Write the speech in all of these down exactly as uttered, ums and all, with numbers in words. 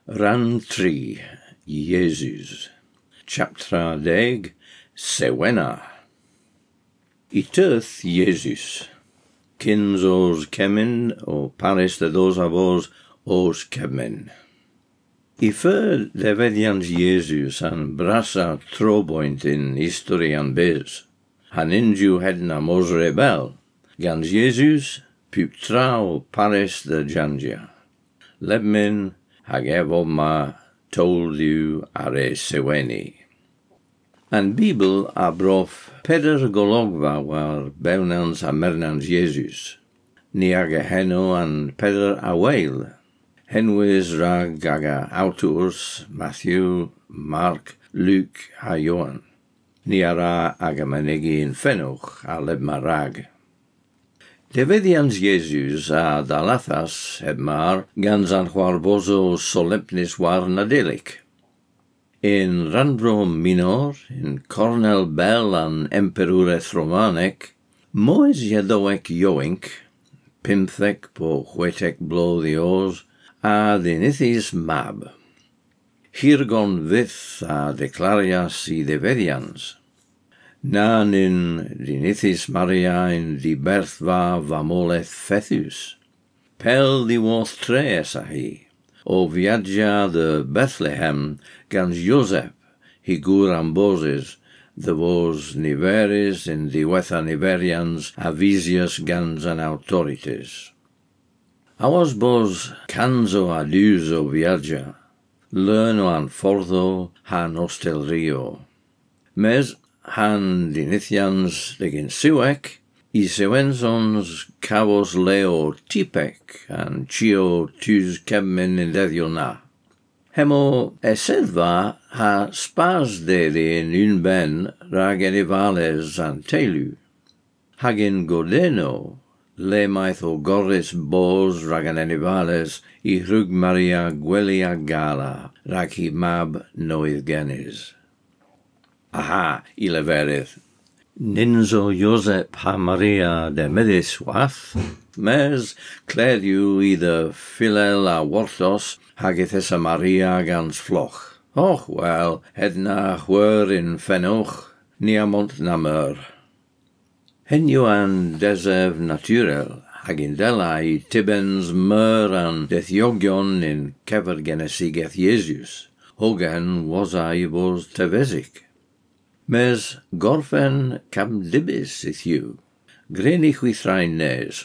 Rhan tri, Jesus. Chapter deg, Sewena. I tyrth Jesus. Kins os kemin, o paris de dos avos os kemin. I fyr lefeddians Jesus an brasa troboint in history an bez. Han inju hedna mos rebel. Gans Jesus, pup tra o paris de jangia. Lebmin, hag efo ma told you are seweni. An Bibel a brof peder gologva war bewnans a mernans Jesus. Ni aga heno an peder a weil. Henwys rag aga autors Matthew, Mark, Luke a Johan. Ni ara aga manegi in fenoch a lebma rag. Lefeddians Jesus a dalathas heb mar gans an chwarbozo solemnis war nadelic. In Randro Minor, in Cornel Bell an Emperureth Romanec, moes jedoec joink, pimthec po chwetec blo dios, a dinithis mab. Hirgon vith a declarias i lefeddians. Nan in dinithis Maria in di berthva vamoleth fethus. Pel di worth tres a hi. O viaggia de Bethlehem gans Joseph, higur amboses, the vos niveris in diwetha niverians avisius gans an autorities. Awas bos canzo adus o viaggia, learno an fordo han ostelrio. Mes han dinithians legin siwec, I sewensons cavos leo tipec, an cio tus kebmen in deddiona. Hemo esedva ha spas deri in un ben rag enivales an telu. Hagin godeno, le maitho goris bos rag an enivales, I hrug Maria gwelia gala, rag hi mab noith genis. Aha, I leverith. Ninzo Josep ha Maria de medis wath, mes clediu either philel a worthos, hagithes a Maria gans floch. Och, well, hedna chwer in fenoch, niamont namer. Henju an desev naturel, hagindela I tibens mer an dethiogion in kever genesigeth Jesus, hogan was I vos tevesic. Mes gorfen cam dibis ithiu, grenich withrain nes.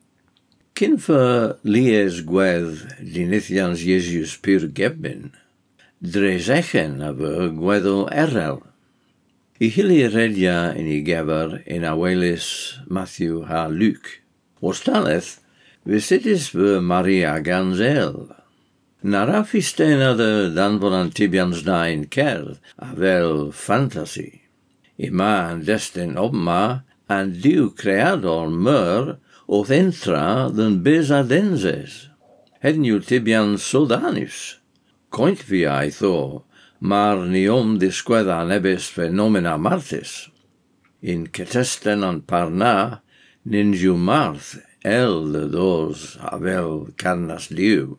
Kinfer lies gwedd dinithians Jesus pur gebin, dresechen aver gweddo erel. I hili redia in I gever in awelis Matthew ha Luke. Ostaleth, visitis ver Maria gans el. Nara fistena de dan von Antibians da in kerth, avel fantasy. Ima an destin obma, an diu creador mer, oth entra den besadenzes. Hedniu tibian sodanus. Coint via tho, mar niom disqueda nebis phenomena martis. In cetesten an parna, ninju marth, el de dos avel carnas diu.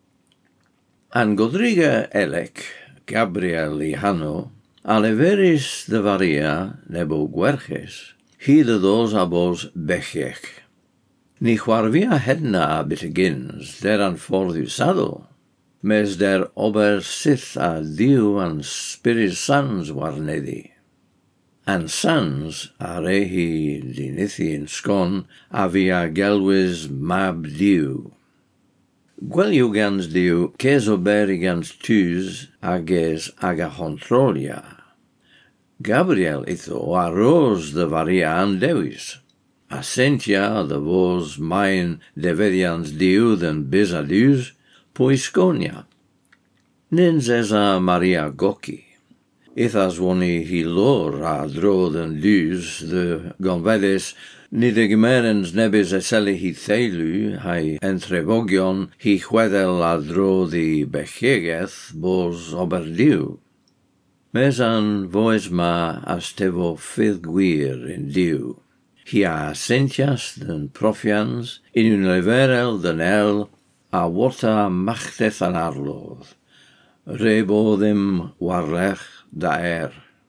An Godriga elec, Gabriel I Hano, aleveris de varia nebo guerches, hi de dos abos bechech. Ni chwarvia hedna bitigins, der an fordusado, mes der ober sith a diu an spiris sans warnedi. An sans a rehi dinithin scon avia gelwis mab diu. Gweliu gans diu, ces oberi gans tus, ages aga hontrolia. Gabriel itho arose de varia an devis. Assentia de vos main devedians diu den besadus, poisconia. Nins esa Maria goci. Ithas woni hi lor a dro den dus de gonvedis, ni de gemerens nebis eseli hi thelu, hai entrevogion hi chwedel a dro di bechegeth bos oberdiu. Mes an voes ma astevo fydd gwir in diu. Hi a assentias den profians, in un leverel den el, a wota machteth an arlodd, rebo ddim warlech daer.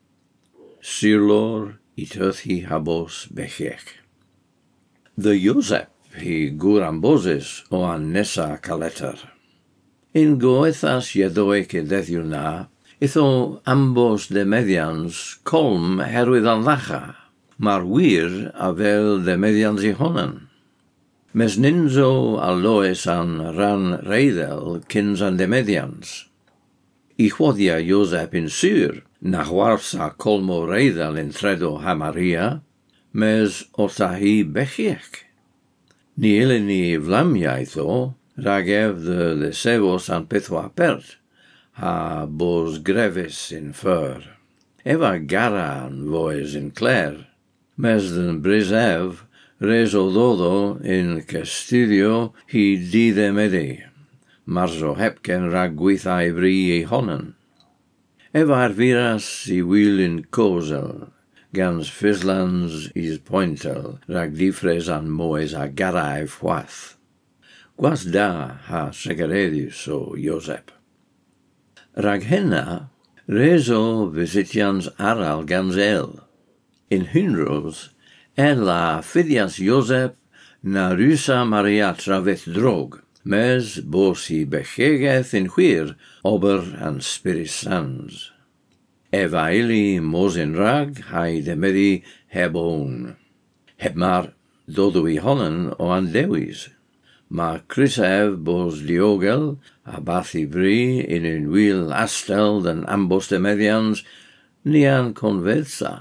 Sirlor iteth hi habos bechech. The Joseph hi guramboses o an nesa kaleter. In goethas iedoe cedethiw na, itho ambos de meddians colm herwydd an lacha, mar wir a fel de meddians I honan. Mes ninzo a loes an ran reidel kins an de meddians. I chwodia Joseph in sur, na chwarsa colmo reidel in tredo ha Maria, mes orta hi bechiech. Ni ele ni vlamiaitho, ragev de de sevos an pethwa pert, ha bos grevis in fur. Eva gara an voes in clair, mes den brisev, reso dodo in castidio hi dide medi, marzo hepken rag gwythai vri I honan. Eva arviras I wil in kozel, gans fislans is pointel, rag difres an moes a garai fwath. Gwas da ha segaredius o Josep. Rag henna, reso visitians aral gans el. In hunros, ella fidias Josep na rusa Maria traveth drog, mes bosi bechegeth in huir ober an spiris sans. Eva ili mosin rag hai de medi hebon. Heb mar dodo I honan o an dewis. Ma Chrysev bos diogel, a bathi vri in un wil astel den ambos de medians, nian conversa.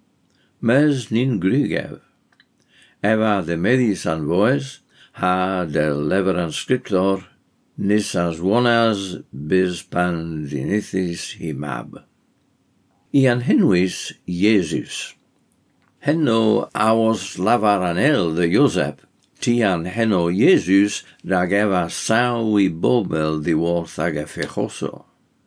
Mes nin grigev. Eva de medis an voes, ha del leveran scriptor, nis as wonas bis pan dinithis himab. Ian henwis Jesus. Henno avos lavaranel de Josep, tian henno Jesus rageva saui bobel diworth aga fechoso.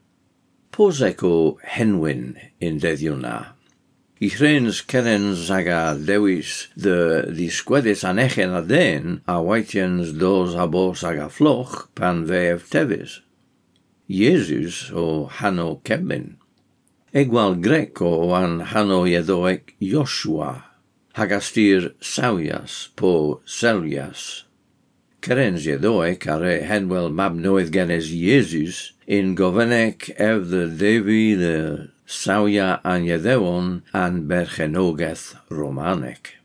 Poseco henwin in dediuna. Ichrens kerens aga dewis de disquedis anechen aden a waitiens dos abos aga floch pan veev tevis. Jesus o hanno kebin. Egual Greco an hanno iedoec Joshua, hagastir Sauias po Seljas. Kerens iedoec are henwel mabnoeth genes Jesus in govenec ev de Devi de Sauia an Iedeon an berchenogeth Romanec.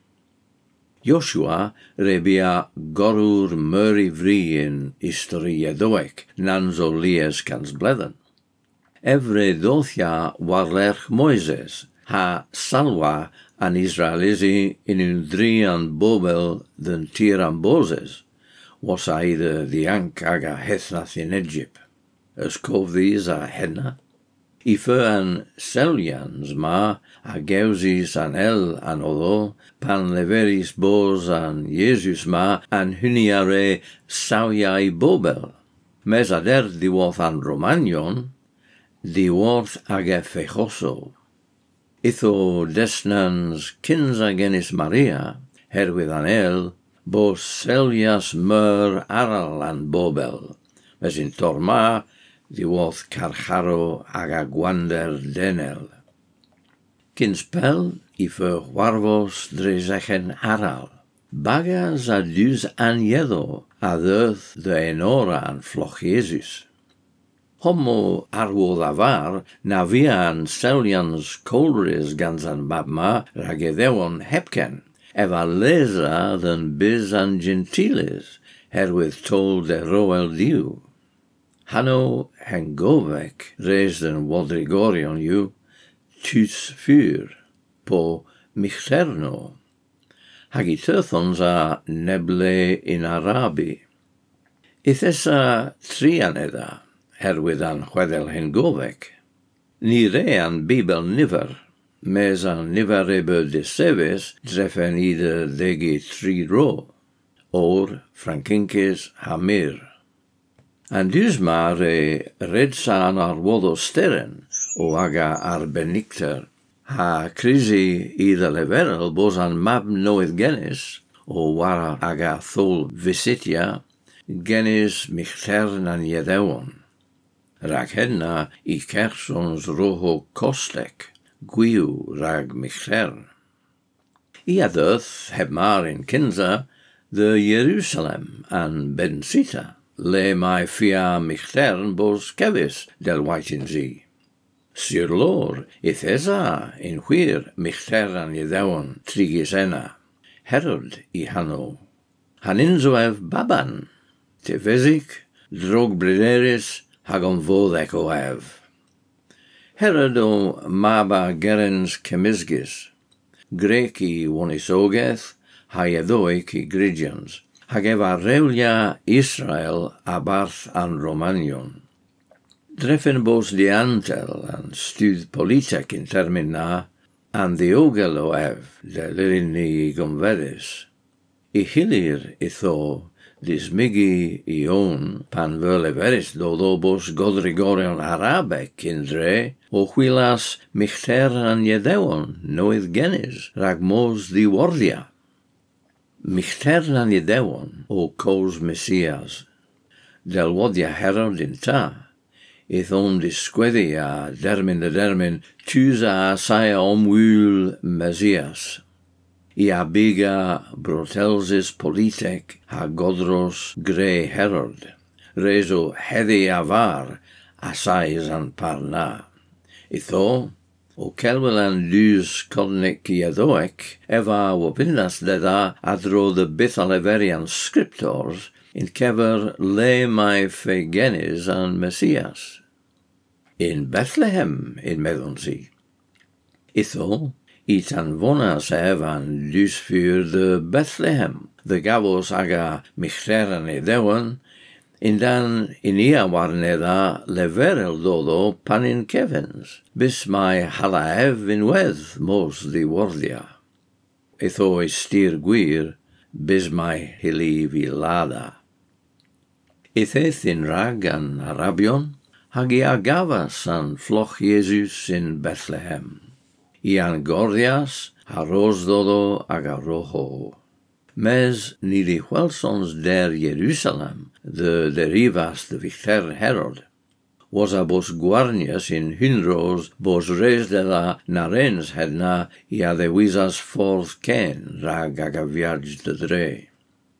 Joshua rebia gorur murri vri in histori iedoec, nanzo lies cans blethen. Evre dothia warlerch Moises, ha salwa an Israelisi in un dri an bobel den tir an boses, was aide diank aga hethnach in Egypt. As cov these a henna? Ife an Selians ma, a geusis an el an odo, pan leveris bos an Jesus ma, an huniare sauiai bobel. Mes ader diwoth an Romanion, diworth age fechoso. Itho desnans kinsa genis Maria, herwydd an el, bos Selias mur aral an bobel, mes in torma, diwoth carcharo aga gwander denel. Kins pel, ife warvos dresechen aral. Bagas a dus an yedo, a deuth de enora an floch Jesus. Homo arwodd avar, na vian Selians colris gans an babma ragedewon hepken, eva leza than biz an gentiles, herwydd tol de roel diw. Hanno hengovec res den wodrigorion ju, tus fyr, po michterno. Hagithöthons a neble in Arabi. Ithesa trianeda, herwydd an chwedel hengovec. Ni re an bibel nifer, mes an nifer ebe de seves drefen ide degi tri ro, or frankinces hamir. And dusma re redsan ar wodo steren, o aga ar benicter, ha crisi ide leverel bos an mab noeth genis, o wara aga thol visitia, genis michtern an jedewon. rag hedna I kersons roho kostek, gwiw rag michter. I adoth heb mar in Kinza, the Jerusalem an Bensita, le mai fia michtern bos kevis del whiten zi. Sir lor, ithesa in whir michter an yedewon trigisena, Herod I hano. Haninzoev baban, te vezik, drog brederis, hagon vodek oev. Herod o maba gerens chemisgis, Greki wonisogeth, haedoik I grigians, hageva reulia Israel abarth an Romanion. Drefen bos diantel an stud politek in termina, an diogel oev, de lirini gomvedis. I hilir itho, dis migi ion, pan verleveris dodobos godrigorion arabe kindre, o huilas michter an jedewon, noith genis, ragmos diwordia. Michter an jedewon, o kos messias, del wodia herod in ta, ithon disquedia dermin de dermin, tusa saia omwul messias. I abiga brotelsis politek ha godros gre herod, rezo hedi avar asais an parna. Itho, o kelwelan dus kodnik iadoek, eva wopindas deda adro de bithaleverian scriptors, in kever le mai fegenis an Messias. In Bethlehem in medonsi. Itho, Itan vonas evan dus für de Bethlehem, de gavos aga michteren edewan, in dan in ia warneda leverel dodo panin kevens, bis mai halaev in weth mos di wordia. Itho is stier gwir, bis mai hili vilada. Itheth in rag an Arabion, hagi agavas an floch Jesus in Bethlehem. Ian gordias, haros dodo aga rojo. Mes nili huelsons der Jerusalem, de derivas de Victor Herod. Was a bos guarnias in hynros bos res de la narens hedna ia de wisas forth ken rag aga viage de dre.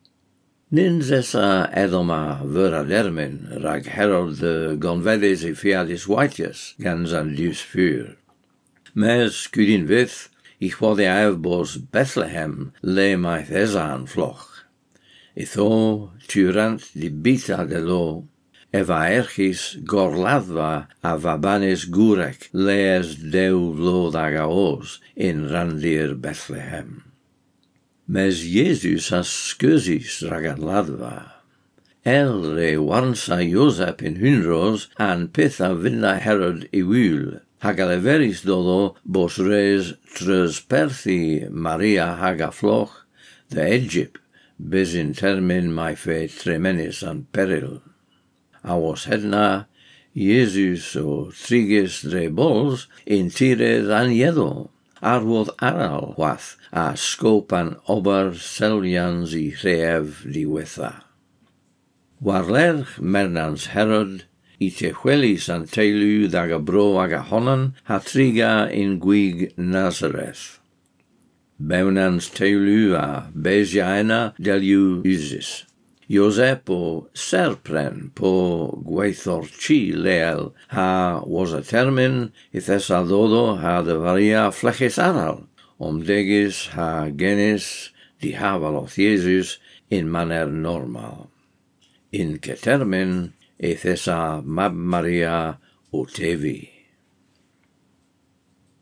Ninzesa edoma vera dermin rag Herod de gonvedes I fiadis whitius gans an dus fur. Mes kudin vith, ich wode av bos Bethlehem le mai thesan floch. Itho turant di bita de lo, eva erchis gorladva avabanes gurek lees deu lo dagaos in randir Bethlehem. Mes Jesus as scusis ragan ladva. El re warnsa Josep in hynros an pitha vinna Herod iwul. Hagaleveris dodo bos res tres perthi Maria haga floch, de Egypt, bis in termin mai fe tremenis an peril. Avos hedna, Jesus o trigis dre bols, in tire dan jedo, arwodd aral wath, a scopan ober selians I reev diwetha. Warlerch mernans Herod, I te huelis an teilu daga bro aga honan, ha triga in gwig Nazareth. Beunans teilu a Beziaena deliu usis. Josep o serpren po gweithor chi leel, ha was a termin, ithes a dodo ha de varia flechis aral, omdegis ha genis di havaloth Jesus in maner normal. In ketermin, Ethesa mab Maria o tevi.